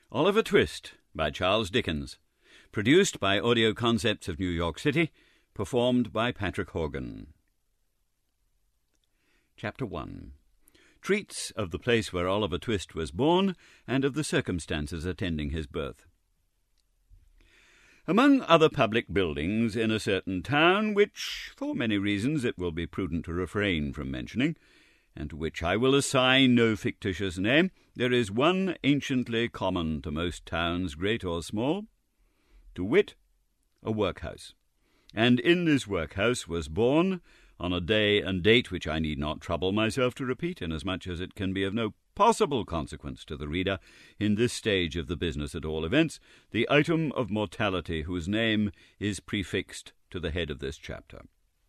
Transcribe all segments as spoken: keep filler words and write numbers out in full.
Oliver Twist by Charles Dickens. Produced by Audio Concepts of New York City. Performed by Patrick Horgan. Chapter one. Treats of the place where Oliver Twist was born and of the circumstances attending his birth. Among other public buildings in a certain town, which, for many reasons, it will be prudent to refrain from mentioning, and to which I will assign no fictitious name, there is one anciently common to most towns, great or small, to wit, a workhouse. And in this workhouse was born, on a day and date which I need not trouble myself to repeat, inasmuch as it can be of no possible consequence to the reader in this stage of the business at all events, the item of mortality whose name is prefixed to the head of this chapter.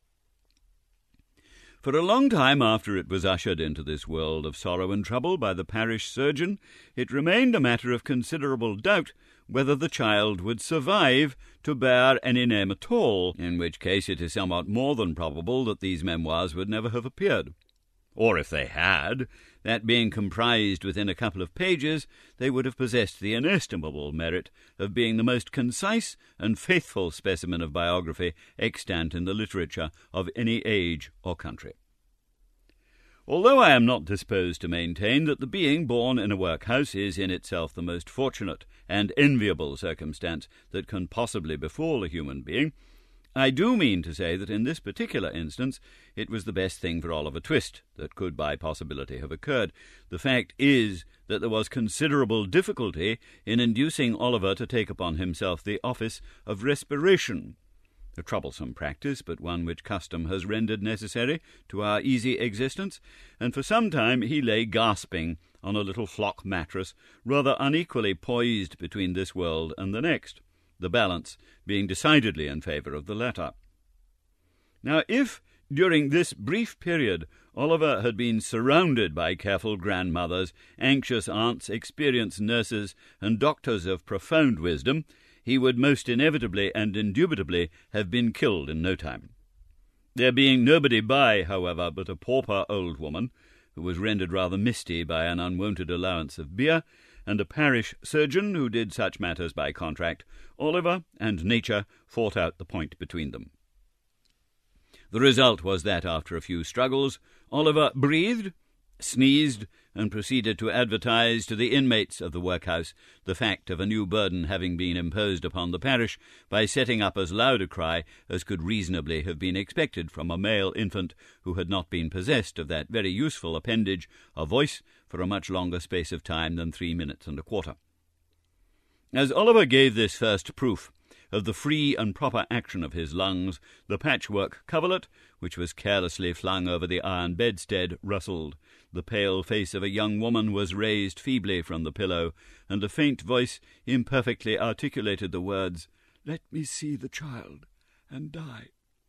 For a long time after it was ushered into this world of sorrow and trouble by the parish surgeon, it remained a matter of considerable doubt whether the child would survive to bear any name at all, in which case it is somewhat more than probable that these memoirs would never have appeared. Or if they had, that being comprised within a couple of pages, they would have possessed the inestimable merit of being the most concise and faithful specimen of biography extant in the literature of any age or country. Although I am not disposed to maintain that the being born in a workhouse is in itself the most fortunate and enviable circumstance that can possibly befall a human being, I do mean to say that in this particular instance it was the best thing for Oliver Twist that could by possibility have occurred. The fact is that there was considerable difficulty in inducing Oliver to take upon himself the office of respiration, a troublesome practice, but one which custom has rendered necessary to our easy existence, and for some time he lay gasping on a little flock mattress, rather unequally poised between this world and the next, the balance being decidedly in favour of the latter. Now, if, during this brief period, Oliver had been surrounded by careful grandmothers, anxious aunts, experienced nurses, and doctors of profound wisdom, he would most inevitably and indubitably have been killed in no time. There being nobody by, however, but a pauper old woman, who was rendered rather misty by an unwonted allowance of beer, and a parish surgeon who did such matters by contract, Oliver and nature fought out the point between them. The result was that, after a few struggles, Oliver breathed, sneezed, and proceeded to advertise to the inmates of the workhouse the fact of a new burden having been imposed upon the parish by setting up as loud a cry as could reasonably have been expected from a male infant who had not been possessed of that very useful appendage, a voice, for a much longer space of time than three minutes and a quarter. As Oliver gave this first proof of the free and proper action of his lungs, the patchwork coverlet, which was carelessly flung over the iron bedstead, rustled. The pale face of a young woman was raised feebly from the pillow, and a faint voice imperfectly articulated the words, "Let me see the child, and die."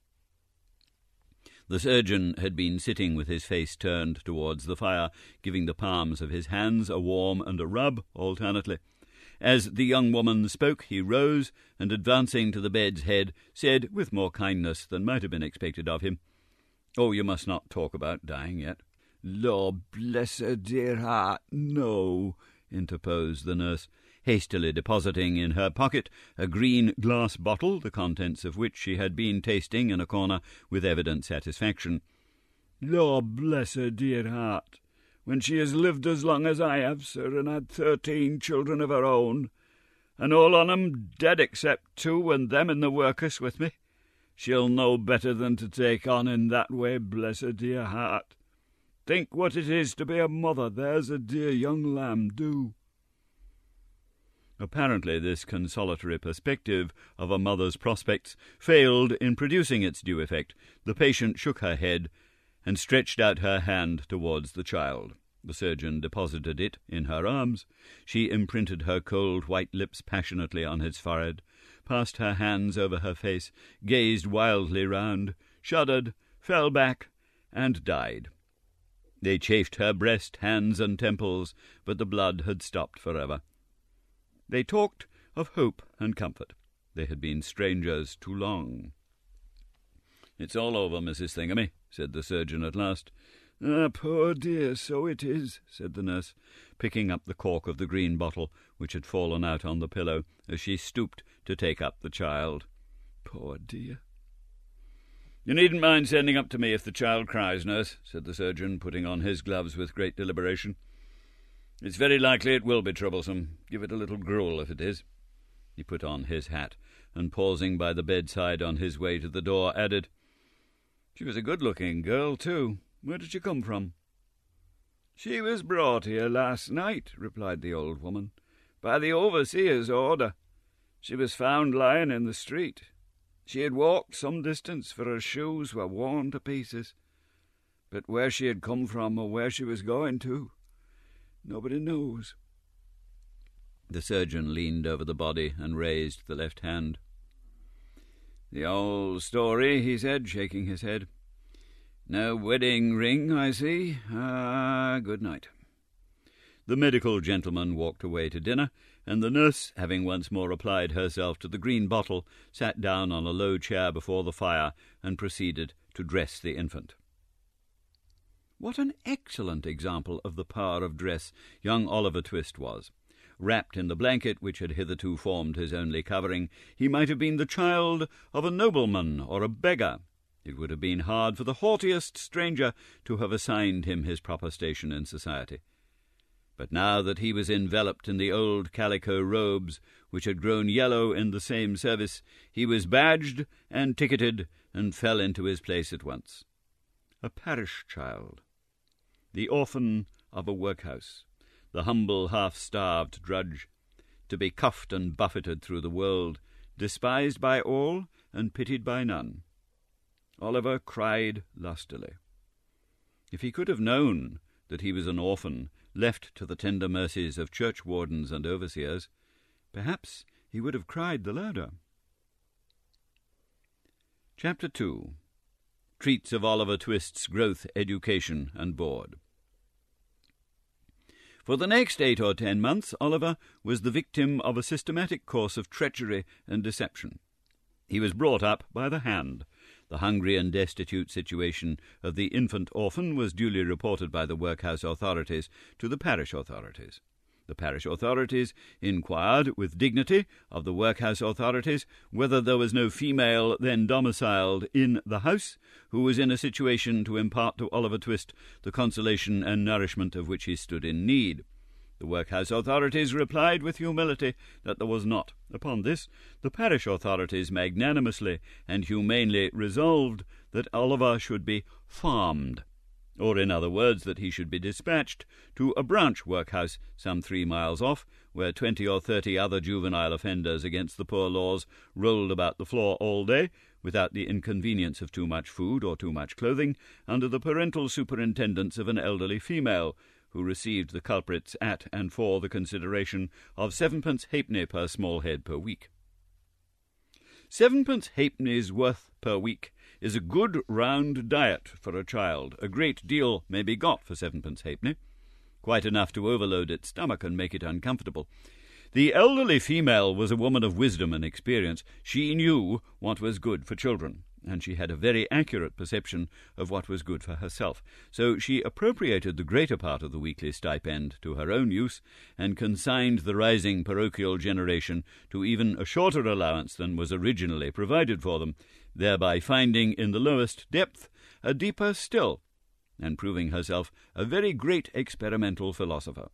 The surgeon had been sitting with his face turned towards the fire, giving the palms of his hands a warm and a rub alternately. As the young woman spoke, he rose, and advancing to the bed's head, said, with more kindness than might have been expected of him, "Oh, you must not talk about dying yet." "Lord bless her dear heart, no," interposed the nurse, hastily depositing in her pocket a green glass bottle, the contents of which she had been tasting in a corner with evident satisfaction. "Lord bless her dear heart, when she has lived as long as I have, sir, and had thirteen children of her own, and all on 'em dead except two, and them in the workus with me, she'll know better than to take on in that way, bless her dear heart. Think what it is to be a mother, there's a dear young lamb, do." Apparently this consolatory perspective of a mother's prospects failed in producing its due effect. The patient shook her head and stretched out her hand towards the child. The surgeon deposited it in her arms. She imprinted her cold white lips passionately on his forehead, passed her hands over her face, gazed wildly round, shuddered, fell back, and died. They chafed her breast, hands, and temples, but the blood had stopped forever. They talked of hope and comfort. They had been strangers too long. "It's all over, Missus Thingummy," said the surgeon at last. "Ah, poor dear, so it is," said the nurse, picking up the cork of the green bottle which had fallen out on the pillow as she stooped to take up the child. "Poor dear." "You needn't mind sending up to me if the child cries, nurse," said the surgeon, putting on his gloves with great deliberation. "It's very likely it will be troublesome. Give it a little gruel if it is." He put on his hat, and pausing by the bedside on his way to the door, added, "She was a good-looking girl, too. Where did she come from?" "She was brought here last night," replied the old woman, "by the overseer's order. She was found lying in the street. She had walked some distance, for her shoes were worn to pieces. But where she had come from, or where she was going to, nobody knows." The surgeon leaned over the body and raised the left hand. "The old story," he said, shaking his head. "No wedding ring, I see. Ah, good night." The medical gentleman walked away to dinner, and the nurse, having once more applied herself to the green bottle, sat down on a low chair before the fire and proceeded to dress the infant. What an excellent example of the power of dress young Oliver Twist was! Wrapped in the blanket which had hitherto formed his only covering, he might have been the child of a nobleman or a beggar. It would have been hard for the haughtiest stranger to have assigned him his proper station in society. But now that he was enveloped in the old calico robes which had grown yellow in the same service, he was badged and ticketed and fell into his place at once. A parish child, the orphan of a workhouse, the humble half-starved drudge, to be cuffed and buffeted through the world, despised by all and pitied by none. Oliver cried lustily. If he could have known that he was an orphan, left to the tender mercies of churchwardens and overseers, perhaps he would have cried the louder. Chapter two. Treats of Oliver Twist's growth, education, and board. For the next eight or ten months, Oliver was the victim of a systematic course of treachery and deception. He was brought up by the hand. The hungry and destitute situation of the infant orphan was duly reported by the workhouse authorities to the parish authorities. The parish authorities inquired with dignity of the workhouse authorities whether there was no female then domiciled in the house who was in a situation to impart to Oliver Twist the consolation and nourishment of which he stood in need. The workhouse authorities replied with humility that there was not. Upon this, the parish authorities magnanimously and humanely resolved that Oliver should be farmed, or in other words, that he should be dispatched to a branch workhouse some three miles off, where twenty or thirty other juvenile offenders against the poor laws rolled about the floor all day, without the inconvenience of too much food or too much clothing, under the parental superintendence of an elderly female, who received the culprits at and for the consideration of sevenpence halfpenny per small head per week. Sevenpence halfpenny's worth per week is a good round diet for a child. A great deal may be got for sevenpence halfpenny, quite enough to overload its stomach and make it uncomfortable. The elderly female was a woman of wisdom and experience. She knew what was good for children, and she had a very accurate perception of what was good for herself. So she appropriated the greater part of the weekly stipend to her own use, and consigned the rising parochial generation to even a shorter allowance than was originally provided for them, thereby finding in the lowest depth a deeper still, and proving herself a very great experimental philosopher.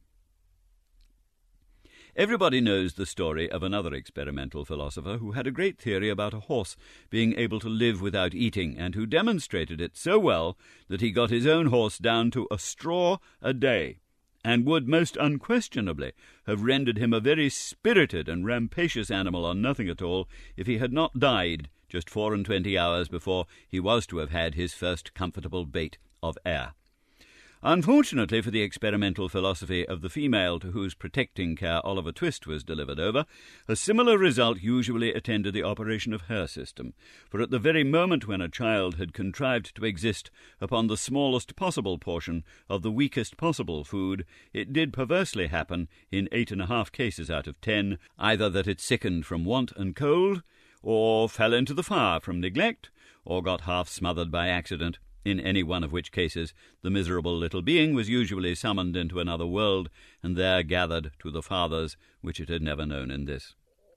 Everybody knows the story of another experimental philosopher who had a great theory about a horse being able to live without eating, and who demonstrated it so well that he got his own horse down to a straw a day, and would most unquestionably have rendered him a very spirited and rampacious animal on nothing at all if he had not died just four and twenty hours before he was to have had his first comfortable bait of air. Unfortunately for the experimental philosophy of the female to whose protecting care Oliver Twist was delivered over, a similar result usually attended the operation of her system, for at the very moment when a child had contrived to exist upon the smallest possible portion of the weakest possible food, it did perversely happen, in eight and a half cases out of ten, either that it sickened from want and cold, or fell into the fire from neglect, or got half smothered by accident, in any one of which cases the miserable little being was usually summoned into another world, and there gathered to the fathers which it had never known in this.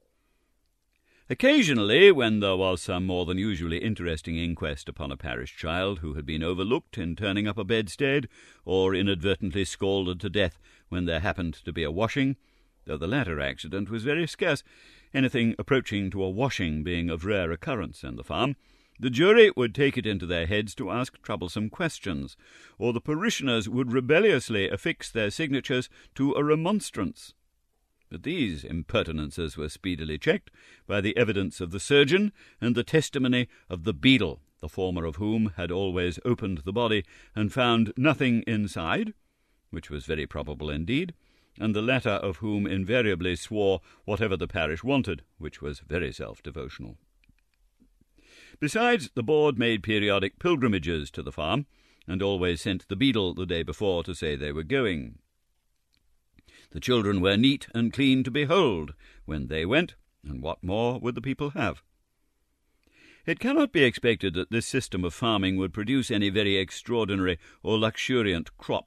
Occasionally, when there was some more than usually interesting inquest upon a parish child who had been overlooked in turning up a bedstead, or inadvertently scalded to death when there happened to be a washing, though the latter accident was very scarce, anything approaching to a washing being of rare occurrence in the farm, the jury would take it into their heads to ask troublesome questions, or the parishioners would rebelliously affix their signatures to a remonstrance. But these impertinences were speedily checked by the evidence of the surgeon and the testimony of the beadle, the former of whom had always opened the body and found nothing inside, which was very probable indeed, and the latter of whom invariably swore whatever the parish wanted, which was very self-devotional. Besides, the board made periodic pilgrimages to the farm, and always sent the beadle the day before to say they were going. The children were neat and clean to behold when they went, and what more would the people have? It cannot be expected that this system of farming would produce any very extraordinary or luxuriant crop.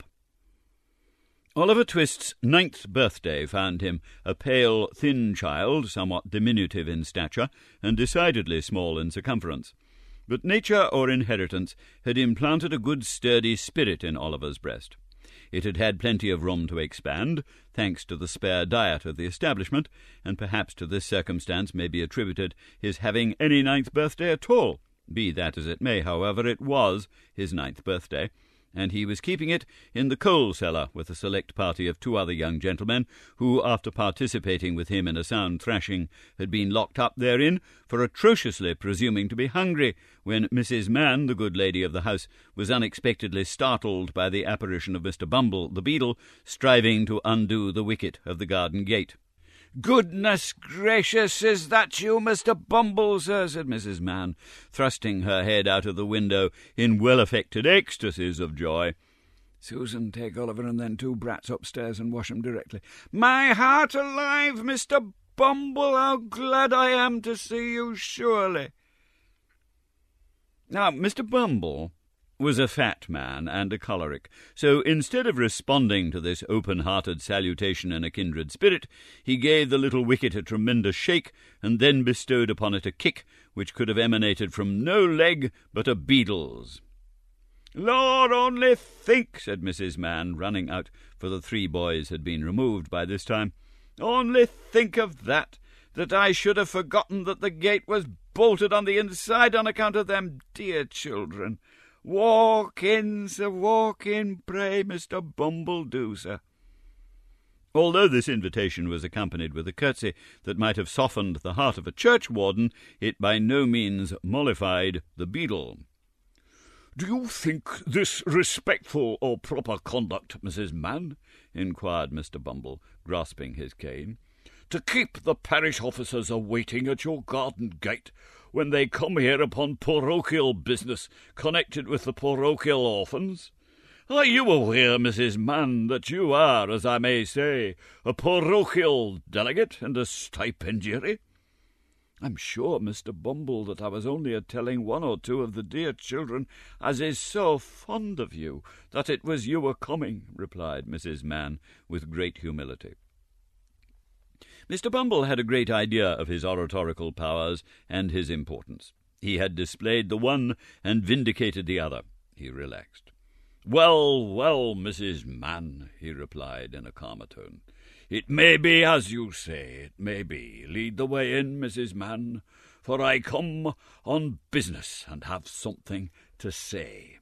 Oliver Twist's ninth birthday found him a pale, thin child, somewhat diminutive in stature, and decidedly small in circumference. But nature or inheritance had implanted a good sturdy spirit in Oliver's breast. It had had plenty of room to expand, thanks to the spare diet of the establishment, and perhaps to this circumstance may be attributed his having any ninth birthday at all. Be that as it may, however, it was his ninth birthday, and he was keeping it in the coal cellar with a select party of two other young gentlemen, who, after participating with him in a sound thrashing, had been locked up therein for atrociously presuming to be hungry, when Missus Mann, the good lady of the house, was unexpectedly startled by the apparition of Mister Bumble, the beadle, striving to undo the wicket of the garden gate. "Goodness gracious, is that you, Mister Bumble, sir?" said Missus Mann, thrusting her head out of the window in well-affected ecstasies of joy. "Susan, take Oliver and then two brats upstairs and wash 'em directly." "My heart alive, Mister Bumble, how glad I am to see you, surely." Now, Mister Bumble was a fat man and a choleric, so instead of responding to this open-hearted salutation in a kindred spirit, he gave the little wicket a tremendous shake, and then bestowed upon it a kick which could have emanated from no leg but a beadle's. "Lord, only think," said Missus Mann, running out, for the three boys had been removed by this time, "only think of that, that I should have forgotten that the gate was bolted on the inside on account of them dear children. Walk in, sir, walk in, pray, Mister Bumble, do, sir." Although this invitation was accompanied with a curtsy that might have softened the heart of a churchwarden, it by no means mollified the beadle. "Do you think this respectful or proper conduct, Missus Mann?" inquired Mister Bumble, grasping his cane. "To keep the parish officers a-waiting at your garden gate when they come here upon parochial business connected with the parochial orphans? Are you aware, Missus Mann, that you are, as I may say, a parochial delegate and a stipendiary?" "I'm sure, Mister Bumble, that I was only a-telling one or two of the dear children as is so fond of you that it was you a-coming," replied Missus Mann with great humility. Mister Bumble had a great idea of his oratorical powers and his importance. He had displayed the one and vindicated the other. He relaxed. "Well, well, Missus Mann," he replied in a calmer tone. "It may be as you say, it may be. Lead the way in, Missus Mann, for I come on business and have something to say."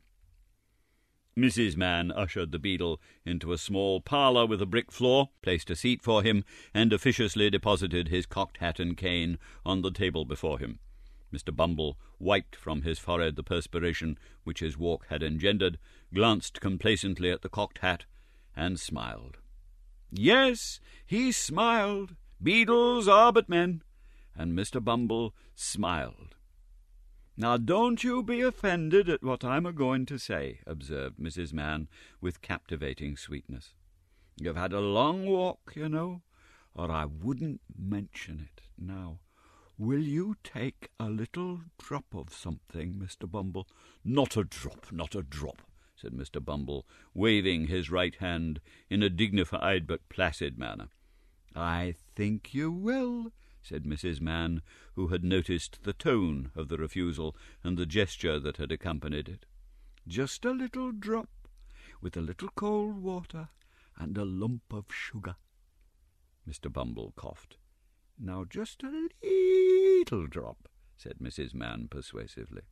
Missus Mann ushered the beadle into a small parlour with a brick floor, placed a seat for him, and officiously deposited his cocked hat and cane on the table before him. Mister Bumble wiped from his forehead the perspiration which his walk had engendered, glanced complacently at the cocked hat, and smiled. Yes, he smiled. Beadles are but men, and Mister Bumble smiled. "Now don't you be offended at what I'm a-going to say," observed Missus Mann with captivating sweetness. "You've had a long walk, you know, or I wouldn't mention it. Now, "Will you take a little drop of something, Mister Bumble?" "Not a drop, not a drop," said Mister Bumble, waving his right hand in a dignified but placid manner. "I think you will," said Missus Mann, who had noticed the tone of the refusal and the gesture that had accompanied it. "Just a little drop, with a little cold water and a lump of sugar." Mister Bumble coughed. "Now just a little drop," said Missus Mann persuasively.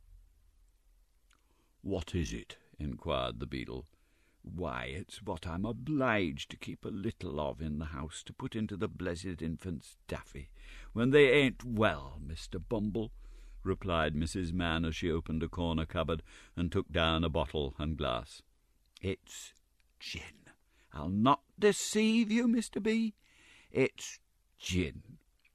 "What is it?" inquired the beadle. "Why, it's what I'm obliged to keep a little of in the house to put into the blessed infant's daffy when they ain't well, Mister Bumble," replied Missus Mann as she opened a corner cupboard and took down a bottle and glass. "It's gin. I'll not deceive you, Mister B. It's gin."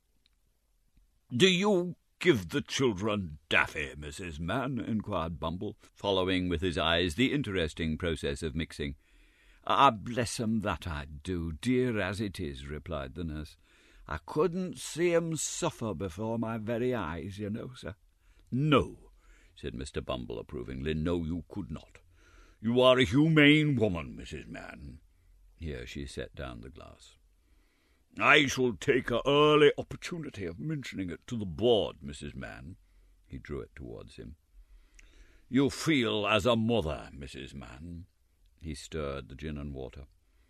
"Do you give the children daffy, Missus Mann?" inquired Bumble, following with his eyes the interesting process of mixing. "Ah, bless 'em, that I do, dear as it is," replied the nurse. "I couldn't see 'em suffer before my very eyes, you know, sir." "No," said Mister Bumble approvingly, "no, you could not. You are a humane woman, Missus Mann." Here she set down the glass. "I shall take an early opportunity of mentioning it to the board, Missus Mann." He drew it towards him. "You feel as a mother, Missus Mann." He stirred the gin and water.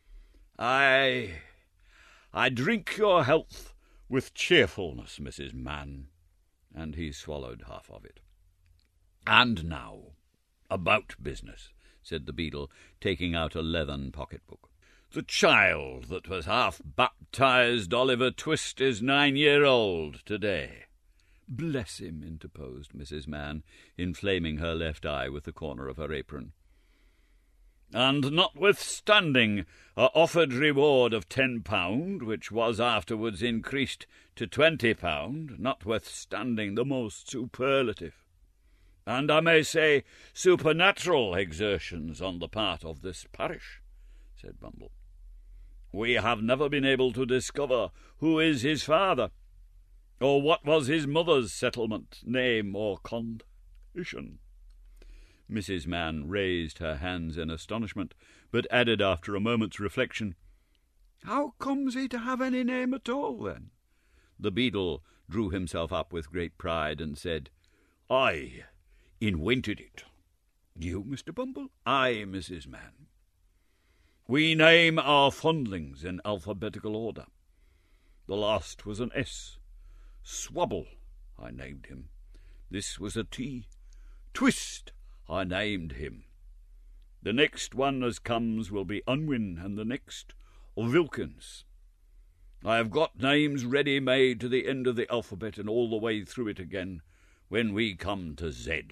I... I drink your health with cheerfulness, Missus Mann." And he swallowed half of it. "And now, about business," said the beadle, taking out a leathern pocket-book. "The child that was half-baptized Oliver Twist is nine-year-old today." "Bless him," interposed Missus Mann, inflaming her left eye with the corner of her apron. "And notwithstanding a offered reward of ten pound, which was afterwards increased to twenty pound, notwithstanding the most superlative, and I may say supernatural exertions on the part of this parish," said Bumble, "we have never been able to discover who is his father, or what was his mother's settlement, name, or condition." Missus Mann raised her hands in astonishment, but added after a moment's reflection, "How comes he to have any name at all, then?" The beadle drew himself up with great pride and said, "I inwented it." "You, Mister Bumble?" "I, Missus Mann. We name our fondlings in alphabetical order. The last was an S. Swabble, I named him. This was a T. Twist, I named him. The next one as comes will be Unwin, and the next Vilkins. I have got names ready-made to the end of the alphabet and all the way through it again when we come to Z."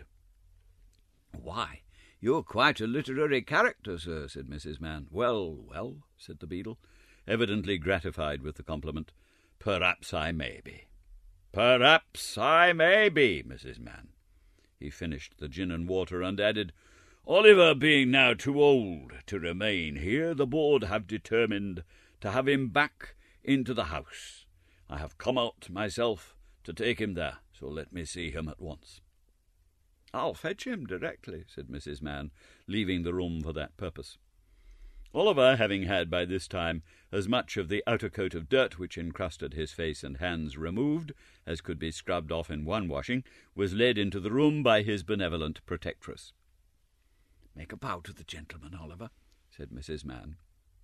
"Why, you're quite a literary character, sir," said Missus Mann. "Well, well," said the beadle, evidently gratified with the compliment, "perhaps I may be. Perhaps I may be, Missus Mann." He finished the gin and water and added, "Oliver being now too old to remain here, the board have determined to have him back into the house. I have come out myself to take him there, so let me see him at once." "I'll fetch him directly," said Missus Mann, leaving the room for that purpose. Oliver, having had by this time as much of the outer coat of dirt which encrusted his face and hands removed as could be scrubbed off in one washing, was led into the room by his benevolent protectress. "Make a bow to the gentleman, Oliver," said Missus Mann.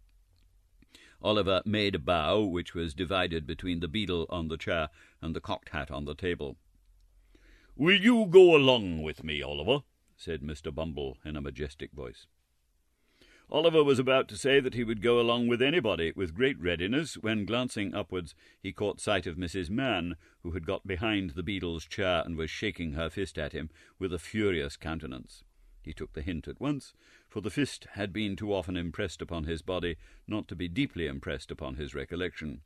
Oliver made a bow, which was divided between the beadle on the chair and the cocked hat on the table. "Will you go along with me, Oliver?" said Mister Bumble in a majestic voice. Oliver was about to say that he would go along with anybody with great readiness, when, glancing upwards, he caught sight of Missus Mann, who had got behind the beadle's chair and was shaking her fist at him with a furious countenance. He took the hint at once, for the fist had been too often impressed upon his body not to be deeply impressed upon his recollection.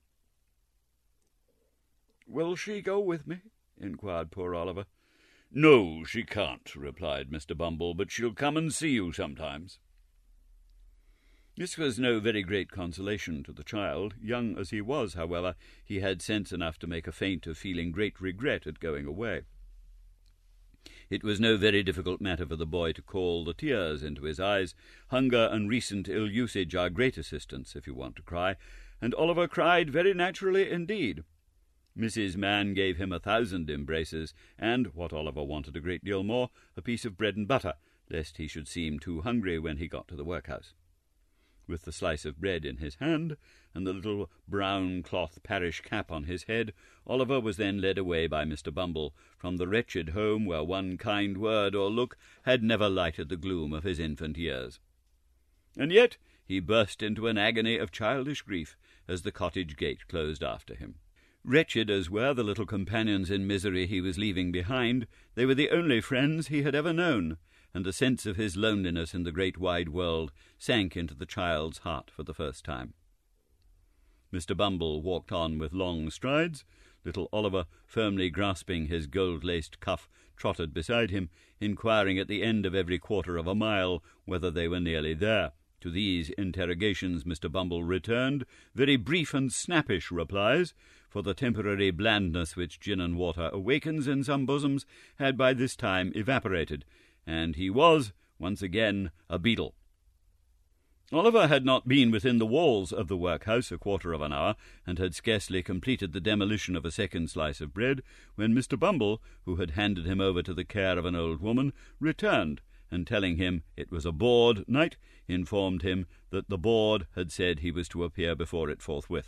"Will she go with me?" inquired poor Oliver. "No, she can't," replied Mister Bumble, "but she'll come and see you sometimes." This was no very great consolation to the child. Young as he was, however, he had sense enough to make a feint of feeling great regret at going away. It was no very difficult matter for the boy to call the tears into his eyes. Hunger and recent ill-usage are great assistants if you want to cry, and Oliver cried very naturally indeed. Missus Mann gave him a thousand embraces, and, what Oliver wanted a great deal more, a piece of bread and butter, lest he should seem too hungry when he got to the workhouse. With the slice of bread in his hand, and the little brown cloth parish cap on his head, Oliver was then led away by Mister Bumble from the wretched home where one kind word or look had never lighted the gloom of his infant years. And yet he burst into an agony of childish grief as the cottage gate closed after him. Wretched as were the little companions in misery he was leaving behind, they were the only friends he had ever known, and the sense of his loneliness in the great wide world sank into the child's heart for the first time. Mister Bumble walked on with long strides. Little Oliver, firmly grasping his gold-laced cuff, trotted beside him, inquiring at the end of every quarter of a mile whether they were nearly there. To these interrogations Mister Bumble returned very brief and snappish replies, for the temporary blandness which gin and water awakens in some bosoms had by this time evaporated, and he was, once again, a beadle. Oliver had not been within the walls of the workhouse a quarter of an hour, and had scarcely completed the demolition of a second slice of bread, when Mister Bumble, who had handed him over to the care of an old woman, returned, and telling him it was a board night, informed him that the board had said he was to appear before it forthwith.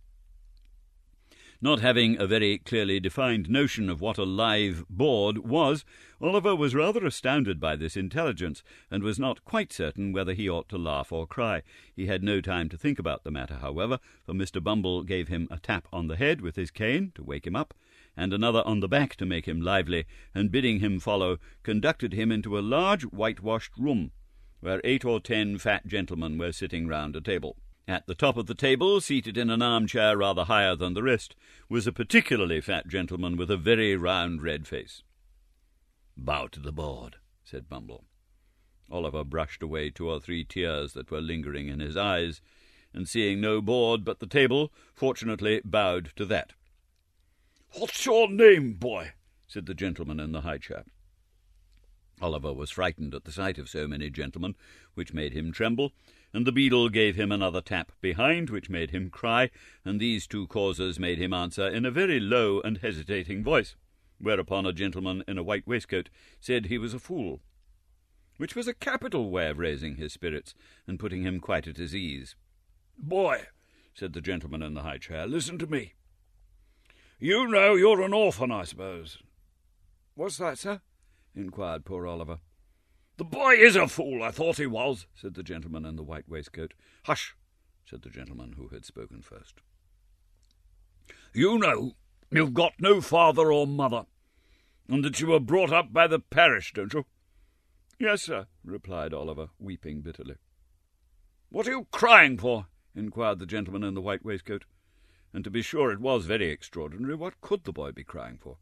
Not having a very clearly defined notion of what a live board was, Oliver was rather astounded by this intelligence, and was not quite certain whether he ought to laugh or cry. He had no time to think about the matter, however, for Mister Bumble gave him a tap on the head with his cane to wake him up, and another on the back to make him lively, and bidding him follow, conducted him into a large whitewashed room, where eight or ten fat gentlemen were sitting round a table. At the top of the table, seated in an armchair rather higher than the rest, was a particularly fat gentleman with a very round red face. "Bow to the board," said Bumble. Oliver brushed away two or three tears that were lingering in his eyes, and seeing no board but the table, fortunately bowed to that. "What's your name, boy?" said the gentleman in the high chair. Oliver was frightened at the sight of so many gentlemen, which made him tremble, and the beadle gave him another tap behind, which made him cry, and these two causes made him answer in a very low and hesitating voice, whereupon a gentleman in a white waistcoat said he was a fool, which was a capital way of raising his spirits and putting him quite at his ease. "Boy," said the gentleman in the high chair, "listen to me. You know you're an orphan, I suppose." "What's that, sir?" inquired poor Oliver. "The boy is a fool. I thought he was," said the gentleman in the white waistcoat. "Hush," said the gentleman who had spoken first. "You know you've got no father or mother, and that you were brought up by the parish, don't you?" "Yes, sir," replied Oliver, weeping bitterly. "What are you crying for?" inquired the gentleman in the white waistcoat. And to be sure it was very extraordinary. What could the boy be crying for?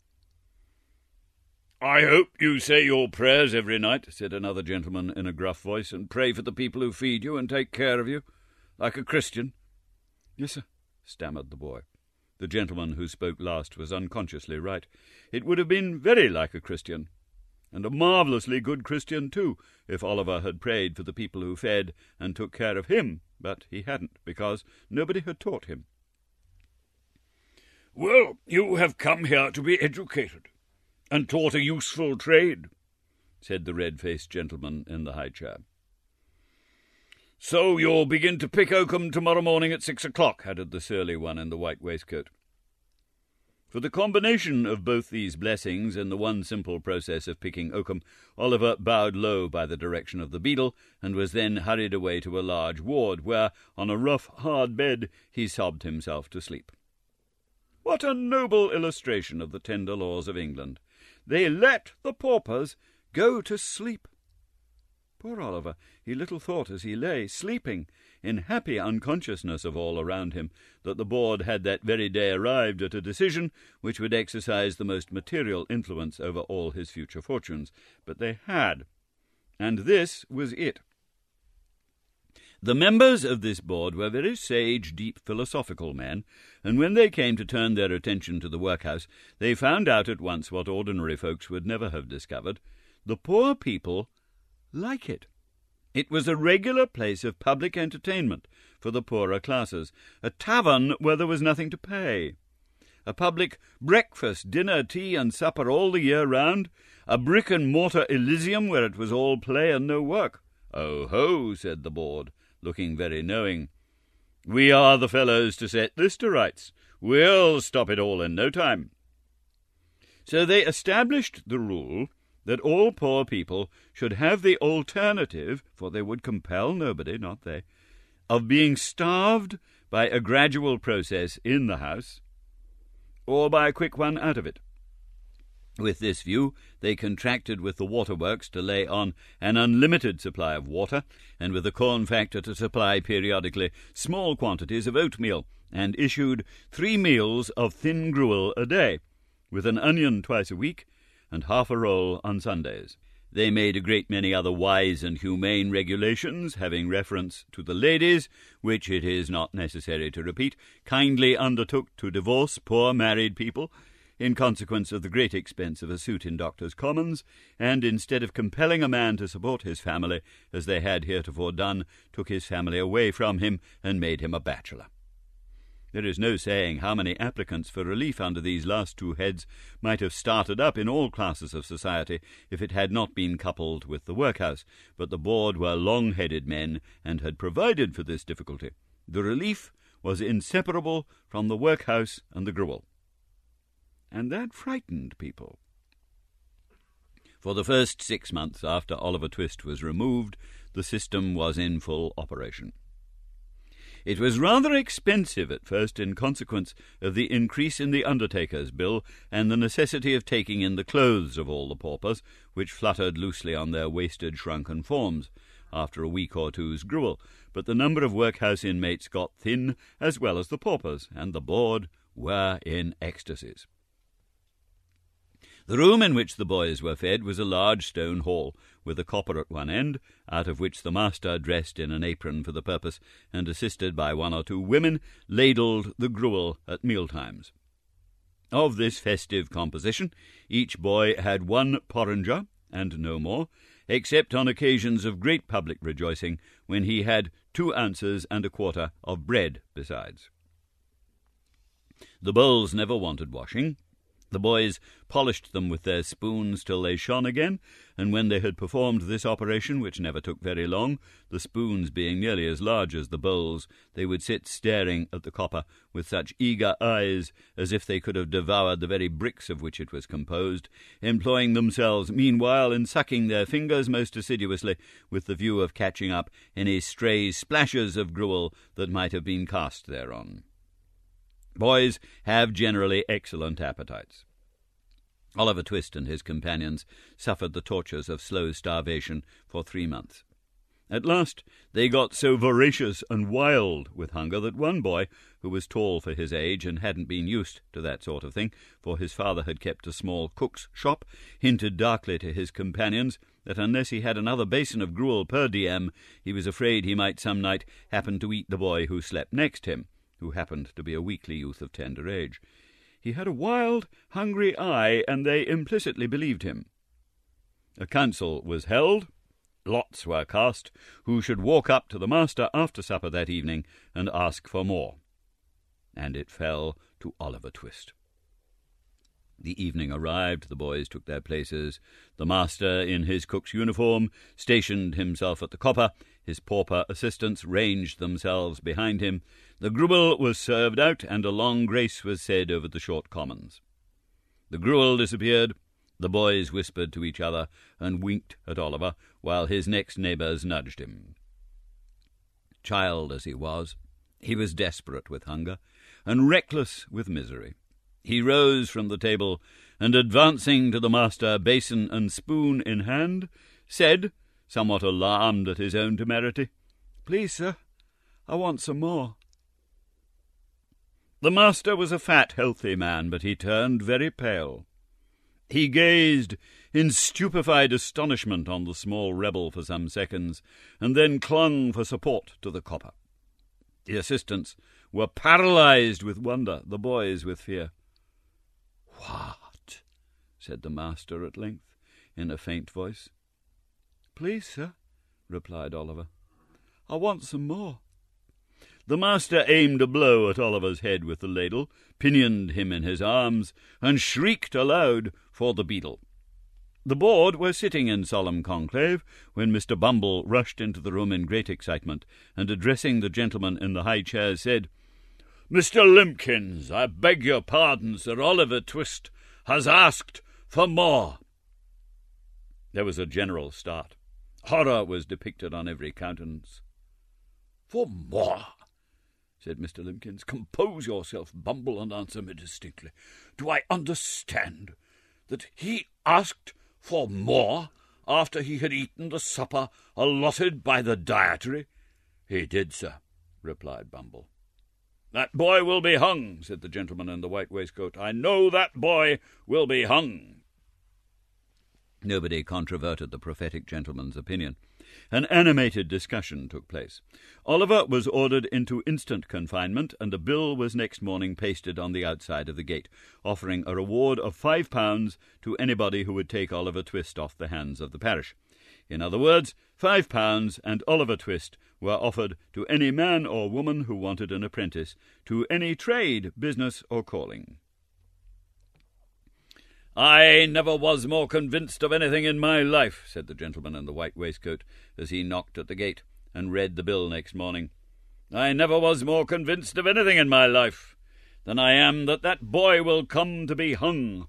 "I hope you say your prayers every night," said another gentleman in a gruff voice, "and pray for the people who feed you and take care of you, like a Christian." "Yes, sir," stammered the boy. The gentleman who spoke last was unconsciously right. It would have been very like a Christian, and a marvellously good Christian too, if Oliver had prayed for the people who fed and took care of him, but he hadn't, because nobody had taught him. "Well, you have come here to be educated, and taught a useful trade," said the red-faced gentleman in the high chair. "So you'll begin to pick oakum tomorrow morning at six o'clock," added the surly one in the white waistcoat. For the combination of both these blessings in the one simple process of picking oakum, Oliver bowed low by the direction of the beadle, and was then hurried away to a large ward, where, on a rough, hard bed, he sobbed himself to sleep. What a noble illustration of the tender laws of England! They let the paupers go to sleep. Poor Oliver, he little thought as he lay, sleeping, in happy unconsciousness of all around him, that the board had that very day arrived at a decision which would exercise the most material influence over all his future fortunes. But they had, and this was it. The members of this board were very sage, deep, philosophical men, and when they came to turn their attention to the workhouse, they found out at once what ordinary folks would never have discovered. The poor people like it. It was a regular place of public entertainment for the poorer classes, a tavern where there was nothing to pay, a public breakfast, dinner, tea, and supper all the year round, a brick-and-mortar Elysium where it was all play and no work. "Oh ho," said the board, looking very knowing. "We are the fellows to set this to rights. We'll stop it all in no time." So they established the rule that all poor people should have the alternative, for they would compel nobody, not they, of being starved by a gradual process in the house, or by a quick one out of it. With this view, they contracted with the waterworks to lay on an unlimited supply of water, and with the corn factor to supply periodically small quantities of oatmeal, and issued three meals of thin gruel a day, with an onion twice a week, and half a roll on Sundays. They made a great many other wise and humane regulations, having reference to the ladies, which it is not necessary to repeat, kindly undertook to divorce poor married people, in consequence of the great expense of a suit in Doctors' Commons, and instead of compelling a man to support his family, as they had heretofore done, took his family away from him and made him a bachelor. There is no saying how many applicants for relief under these last two heads might have started up in all classes of society if it had not been coupled with the workhouse, but the board were long-headed men and had provided for this difficulty. The relief was inseparable from the workhouse and the gruel. And that frightened people. For the first six months after Oliver Twist was removed, the system was in full operation. It was rather expensive at first in consequence of the increase in the undertaker's bill and the necessity of taking in the clothes of all the paupers, which fluttered loosely on their wasted, shrunken forms after a week or two's gruel, but the number of workhouse inmates got thin as well as the paupers, and the board were in ecstasies. The room in which the boys were fed was a large stone hall, with a copper at one end, out of which the master, dressed in an apron for the purpose, and assisted by one or two women, ladled the gruel at mealtimes. Of this festive composition, each boy had one porringer, and no more, except on occasions of great public rejoicing, when he had two ounces and a quarter of bread besides. The bowls never wanted washing. The boys polished them with their spoons till they shone again, and when they had performed this operation, which never took very long, the spoons being nearly as large as the bowls, they would sit staring at the copper with such eager eyes as if they could have devoured the very bricks of which it was composed, employing themselves meanwhile in sucking their fingers most assiduously, with the view of catching up any stray splashes of gruel that might have been cast thereon. Boys have generally excellent appetites. Oliver Twist and his companions suffered the tortures of slow starvation for three months. At last they got so voracious and wild with hunger that one boy, who was tall for his age and hadn't been used to that sort of thing, for his father had kept a small cook's shop, hinted darkly to his companions that unless he had another basin of gruel per diem, he was afraid he might some night happen to eat the boy who slept next him, who happened to be a weakly youth of tender age. He had a wild, hungry eye, and they implicitly believed him. A council was held, lots were cast, who should walk up to the master after supper that evening and ask for more. And it fell to Oliver Twist. The evening arrived, the boys took their places. The master, in his cook's uniform, stationed himself at the copper. His pauper assistants ranged themselves behind him. The gruel was served out, and a long grace was said over the short commons. The gruel disappeared. The boys whispered to each other and winked at Oliver, while his next neighbours nudged him. Child as he was, he was desperate with hunger, and reckless with misery. He rose from the table, and advancing to the master, basin and spoon in hand, said, somewhat alarmed at his own temerity, "Please, sir, I want some more." The master was a fat, healthy man, but he turned very pale. He gazed in stupefied astonishment on the small rebel for some seconds, and then clung for support to the copper. The assistants were paralysed with wonder, the boys with fear. "What?" said the master at length, in a faint voice. "Please, sir," replied Oliver, "I want some more." The master aimed a blow at Oliver's head with the ladle, pinioned him in his arms, and shrieked aloud for the beadle. The board were sitting in solemn conclave when Mister Bumble rushed into the room in great excitement, and addressing the gentleman in the high chair said, "Mister Limbkins, I beg your pardon, Sir Oliver Twist has asked for more." There was a general start. Horror was depicted on every countenance. "For more?" said Mister Limbkins. "Compose yourself, Bumble, and answer me distinctly. Do I understand that he asked for more after he had eaten the supper allotted by the dietary?" "He did, sir," replied Bumble. "That boy will be hung," said the gentleman in the white waistcoat. "I know that boy will be hung." Nobody controverted the prophetic gentleman's opinion. An animated discussion took place. Oliver was ordered into instant confinement, and a bill was next morning pasted on the outside of the gate, offering a reward of five pounds to anybody who would take Oliver Twist off the hands of the parish. In other words, five pounds and Oliver Twist were offered to any man or woman who wanted an apprentice to any trade, business, or calling. "I never was more convinced of anything in my life," said the gentleman in the white waistcoat, as he knocked at the gate and read the bill next morning. "I never was more convinced of anything in my life than I am that that boy will come to be hung."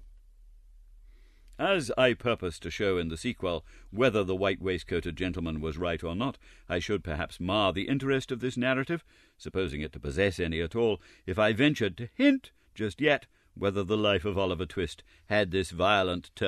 As I purpose to show in the sequel whether the white waistcoated gentleman was right or not, I should perhaps mar the interest of this narrative, supposing it to possess any at all, if I ventured to hint just yet whether the life of Oliver Twist had this violent turn